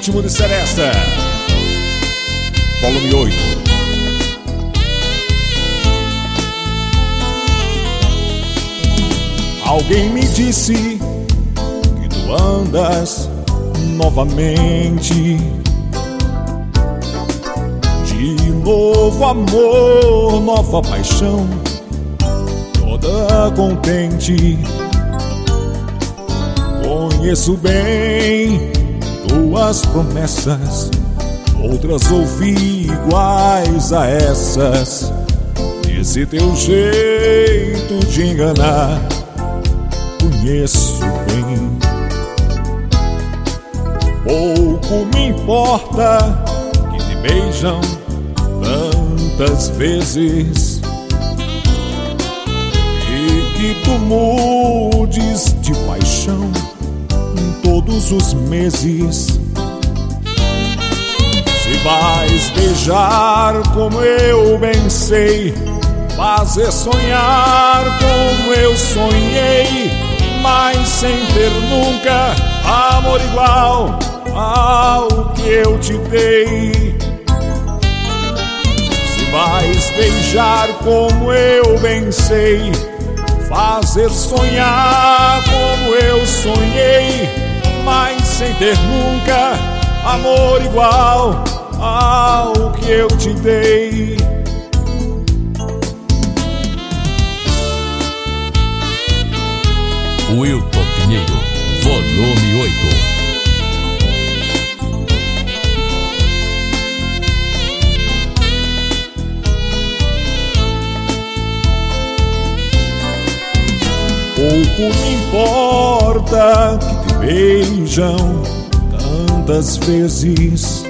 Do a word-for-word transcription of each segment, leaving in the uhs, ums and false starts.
Ritmo de Seresta, volume oito. Alguém me disse que tu andas novamente, de novo amor, nova paixão, toda contente. Conheço bem tuas promessas, outras ouvi iguais a essas. Esse teu jeito de enganar conheço bem. Pouco me importa que te beijam tantas vezes e que tu mudes de paixão todos os meses. Se vais beijar como eu bem sei, fazer sonhar como eu sonhei, mas sem ter nunca amor igual ao que eu te dei. Se vais beijar como eu bem sei, fazer sonhar como eu sonhei, mas sem ter nunca amor igual ao que eu te dei. Wilton Pinheiro, volume oito. Pouco me importa que te beijam tantas vezes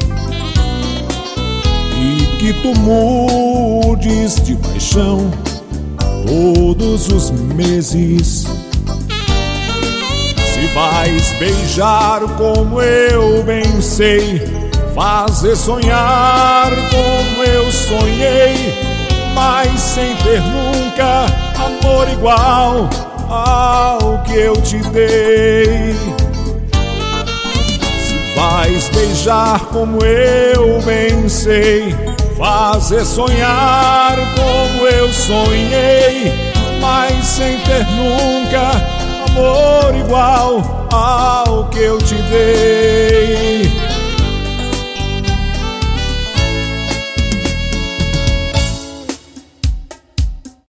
e que tu mudes de paixão todos os meses. Se vais beijar como eu bem sei, fazer sonhar como eu sonhei, mas sem ter nunca amor igual ao que eu te dei. Se vais beijar como eu bem sei, fazer sonhar como eu sonhei, mas sem ter nunca amor igual ao que eu te dei.